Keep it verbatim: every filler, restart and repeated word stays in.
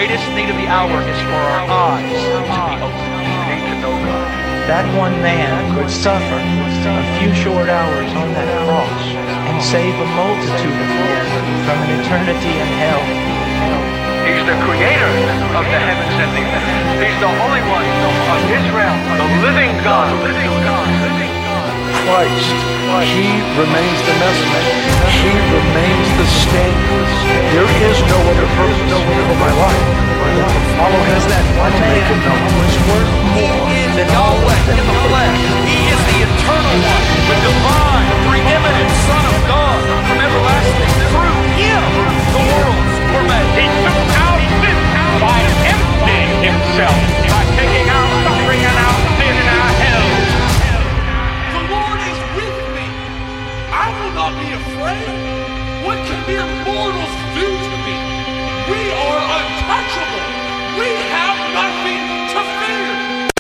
greatest need of the hour is for our eyes to be opened. We need to know God. That one man could suffer a few short hours on that cross and save a multitude of men from an eternity in hell. He's the creator of the heavens and the earth. He's the Holy One of Israel, the living God. Christ, He remains the messenger. He remains the standard. There is no other purpose for my life than to follow Him, That one to make Him man known. was worth He more is than all Yahweh of them. in the flesh. He is the eternal one, the divine, preeminent Son of God from everlasting. Through Him, the worlds were made. He took our sin by emptying Himself, by taking our suffering and our sin and our hell. The Lord is with me. I will not be afraid. What can mere mortals do to me? We